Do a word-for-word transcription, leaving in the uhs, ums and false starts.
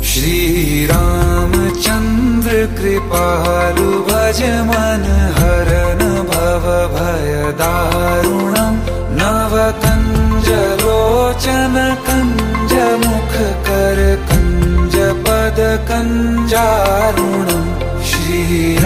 श्रीरामचन्द्र कृपालु भज मन हरन भव भय दारुणम् नवकञ्ज लोचन कञ्ज मुख कर कञ्ज पद कञ्जारुणम् श्री